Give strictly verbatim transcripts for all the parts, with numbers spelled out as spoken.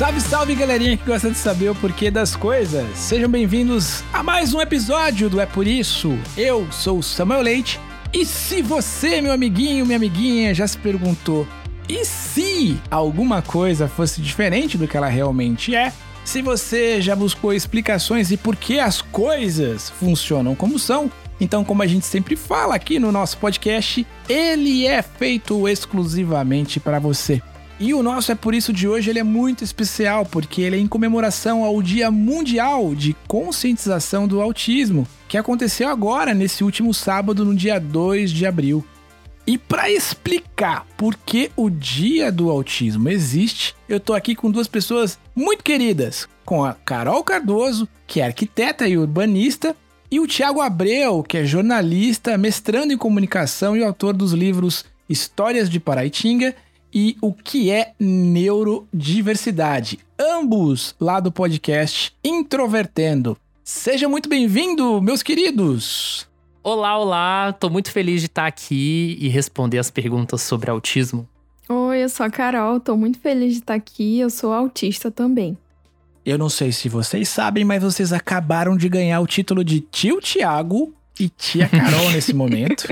Salve, salve, galerinha que gosta de saber o porquê das coisas. Sejam bem-vindos a mais um episódio do É Por Isso. Eu sou o Samuel Leite. E se você, meu amiguinho, minha amiguinha, já se perguntou, e se alguma coisa fosse diferente do que ela realmente é? Se você já buscou explicações de por que as coisas funcionam como são, então, como a gente sempre fala aqui no nosso podcast, ele é feito exclusivamente para você. E o nosso É Por Isso de hoje ele é muito especial, porque ele é em comemoração ao Dia Mundial de Conscientização do Autismo, que aconteceu agora, nesse último sábado, no dia dois de abril. E para explicar por que o Dia do Autismo existe, eu tô aqui com duas pessoas muito queridas, com a Carol Cardoso, que é arquiteta e urbanista, e o Thiago Abreu, que é jornalista, mestrando em comunicação e autor dos livros Histórias de Paraitinga e O que é Neurodiversidade, ambos lá do podcast Introvertendo. Seja muito bem-vindo, meus queridos! Olá, olá! Tô muito feliz de estar aqui e responder as perguntas sobre autismo. Oi, eu sou a Carol, tô muito feliz de estar aqui, eu sou autista também. Eu não sei se vocês sabem, mas vocês acabaram de ganhar o título de tio Thiago e tia Carol nesse momento.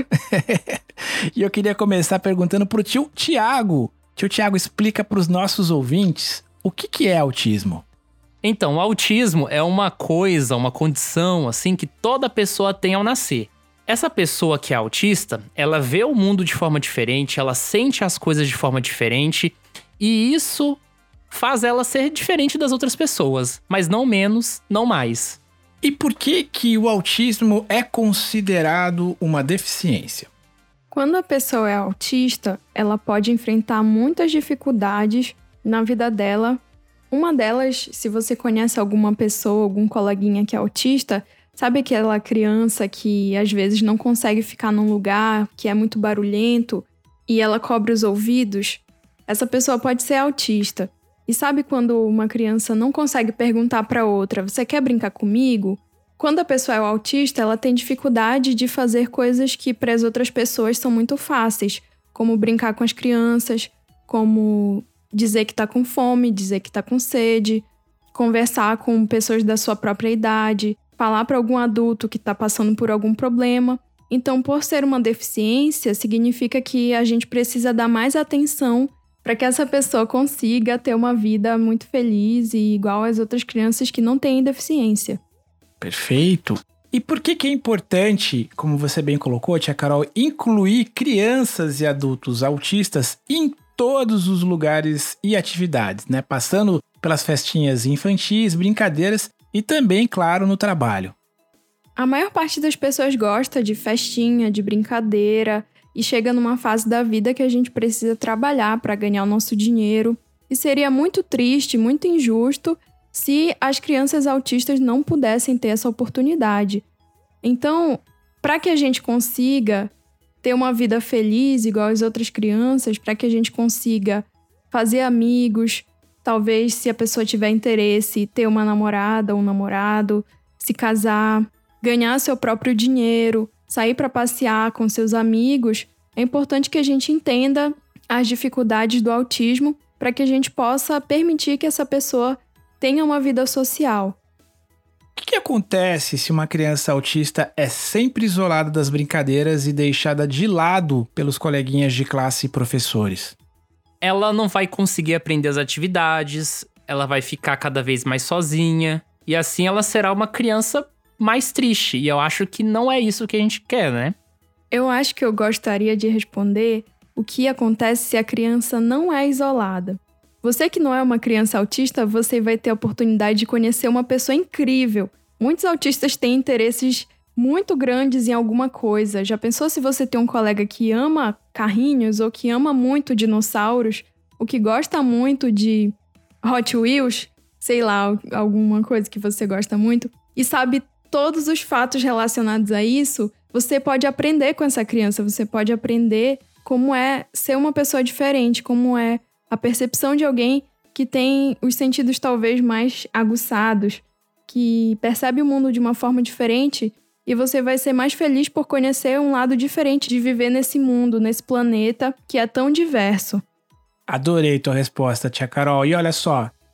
E eu queria começar perguntando pro tio Thiago. Tio Thiago, explica pros nossos ouvintes o que, que é autismo. Então, o autismo é uma coisa, uma condição, assim, que toda pessoa tem ao nascer. Essa pessoa que é autista, ela vê o mundo de forma diferente, ela sente as coisas de forma diferente, e isso faz ela ser diferente das outras pessoas, mas não menos, não mais. E por que que o autismo é considerado uma deficiência? Quando a pessoa é autista, ela pode enfrentar muitas dificuldades na vida dela. Uma delas, se você conhece alguma pessoa, algum coleguinha que é autista, sabe aquela criança que às vezes não consegue ficar num lugar que é muito barulhento e ela cobre os ouvidos? Essa pessoa pode ser autista. E sabe quando uma criança não consegue perguntar para outra, você quer brincar comigo? Quando a pessoa é autista, ela tem dificuldade de fazer coisas que para as outras pessoas são muito fáceis, como brincar com as crianças, como dizer que está com fome, dizer que está com sede, conversar com pessoas da sua própria idade, falar para algum adulto que está passando por algum problema. Então, por ser uma deficiência, significa que a gente precisa dar mais atenção para que essa pessoa consiga ter uma vida muito feliz e igual às outras crianças que não têm deficiência. Perfeito. E por que que é importante, como você bem colocou, tia Carol, incluir crianças e adultos autistas em todos os lugares e atividades, né? Passando pelas festinhas infantis, brincadeiras e também, claro, no trabalho. A maior parte das pessoas gosta de festinha, de brincadeira, e chega numa fase da vida que a gente precisa trabalhar para ganhar o nosso dinheiro. E seria muito triste, muito injusto se as crianças autistas não pudessem ter essa oportunidade. Então, para que a gente consiga ter uma vida feliz igual as outras crianças, para que a gente consiga fazer amigos, talvez se a pessoa tiver interesse, ter uma namorada ou um namorado, se casar, ganhar seu próprio dinheiro, sair para passear com seus amigos, é importante que a gente entenda as dificuldades do autismo para que a gente possa permitir que essa pessoa tenha uma vida social. O que que acontece se uma criança autista é sempre isolada das brincadeiras e deixada de lado pelos coleguinhas de classe e professores? Ela não vai conseguir aprender as atividades, ela vai ficar cada vez mais sozinha, e assim ela será uma criança mais triste, e eu acho que não é isso que a gente quer, né? Eu acho que eu gostaria de responder o que acontece se a criança não é isolada. Você que não é uma criança autista, você vai ter a oportunidade de conhecer uma pessoa incrível. Muitos autistas têm interesses muito grandes em alguma coisa. Já pensou se você tem um colega que ama carrinhos ou que ama muito dinossauros, ou que gosta muito de Hot Wheels, sei lá, alguma coisa que você gosta muito, e sabe todos os fatos relacionados a isso? Você pode aprender com essa criança, você pode aprender como é ser uma pessoa diferente, como é a percepção de alguém que tem os sentidos talvez mais aguçados, que percebe o mundo de uma forma diferente, e você vai ser mais feliz por conhecer um lado diferente de viver nesse mundo, nesse planeta que é tão diverso. Adorei tua resposta, tia Carol. E olha só,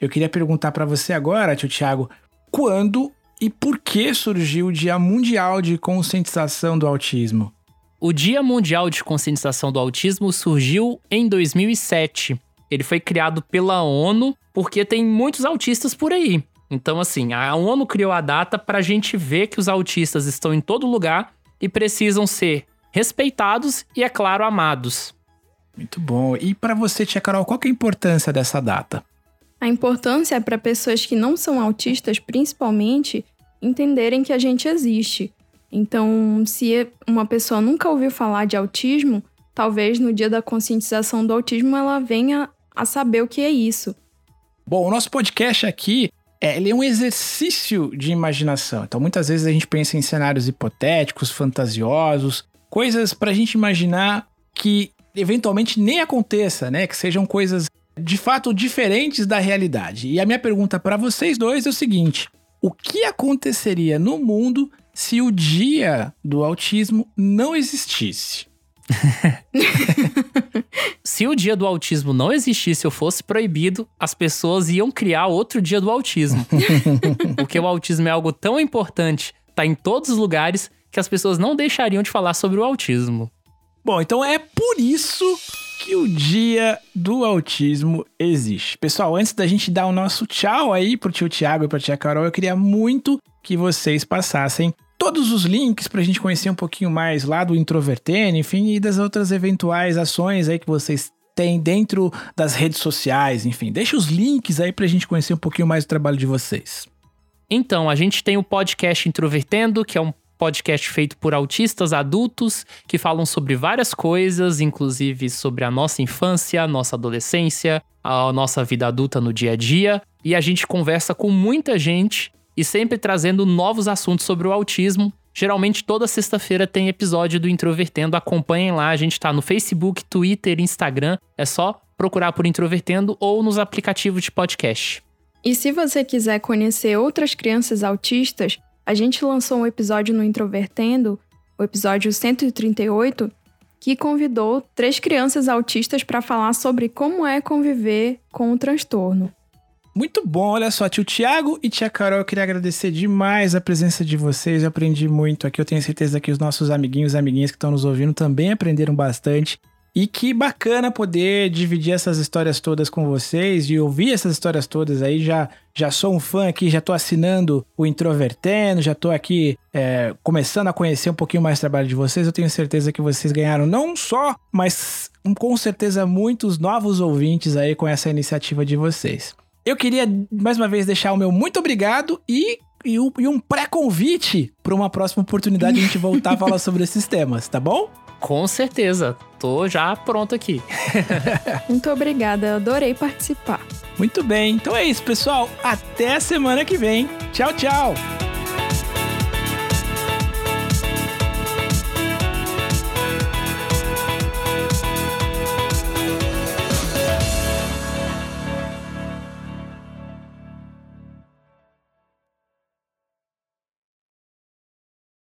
Eu queria perguntar para você agora, tio Thiago, quando e por que surgiu o Dia Mundial de Conscientização do Autismo? O Dia Mundial de Conscientização do Autismo surgiu em dois mil e sete. Ele foi criado pela ONU porque tem muitos autistas por aí. Então, assim, a ONU criou a data para a gente ver que os autistas estão em todo lugar e precisam ser respeitados e, é claro, amados. Muito bom. E para você, tia Carol, qual que é a importância dessa data? A importância é para pessoas que não são autistas, principalmente, entenderem que a gente existe. Então, se uma pessoa nunca ouviu falar de autismo, talvez no dia da conscientização do autismo ela venha a saber o que é isso. Bom, o nosso podcast aqui é, ele é um exercício de imaginação. Então, muitas vezes a gente pensa em cenários hipotéticos, fantasiosos, coisas para a gente imaginar que eventualmente nem aconteça, né? Que sejam coisas de fato diferentes da realidade. E a minha pergunta para vocês dois é o seguinte: o que aconteceria no mundo se o Dia do Autismo não existisse? Se o Dia do Autismo não existisse ou fosse proibido, as pessoas iam criar outro Dia do Autismo. Porque o autismo é algo tão importante, tá em todos os lugares, que as pessoas não deixariam de falar sobre o autismo. Bom, então é por isso que o Dia do Autismo existe. Pessoal, antes da gente dar o nosso tchau aí pro tio Thiago e pra tia Carol, eu queria muito que vocês passassem todos os links pra gente conhecer um pouquinho mais lá do Introvertendo, enfim, e das outras eventuais ações aí que vocês têm dentro das redes sociais, enfim. Deixa os links aí pra gente conhecer um pouquinho mais do trabalho de vocês. Então, a gente tem o podcast Introvertendo, que é um podcast feito por autistas adultos que falam sobre várias coisas, inclusive sobre a nossa infância, a nossa adolescência, a nossa vida adulta no dia a dia. E a gente conversa com muita gente e sempre trazendo novos assuntos sobre o autismo. Geralmente toda sexta-feira tem episódio do Introvertendo, acompanhem lá, a gente tá no Facebook, Twitter, Instagram, é só procurar por Introvertendo ou nos aplicativos de podcast. E se você quiser conhecer outras crianças autistas, a gente lançou um episódio no Introvertendo, o episódio cento e trinta e oito, que convidou três crianças autistas para falar sobre como é conviver com o transtorno. Muito bom, olha só, tio Thiago e tia Carol, eu queria agradecer demais a presença de vocês, eu aprendi muito aqui, eu tenho certeza que os nossos amiguinhos e amiguinhas que estão nos ouvindo também aprenderam bastante. E que bacana poder dividir essas histórias todas com vocês e ouvir essas histórias todas aí. Já, já sou um fã aqui, já tô assinando o Introvertendo, já tô aqui é, começando a conhecer um pouquinho mais o trabalho de vocês. Eu tenho certeza que vocês ganharam não só, mas com certeza muitos novos ouvintes aí com essa iniciativa de vocês. Eu queria mais uma vez deixar o meu muito obrigado e, e, um, e um pré-convite para uma próxima oportunidade de a gente voltar a falar sobre esses temas, tá bom? Com certeza, tô já pronto aqui. Muito obrigada, eu adorei participar. Muito bem, então é isso, pessoal. Até a semana que vem. Tchau, tchau.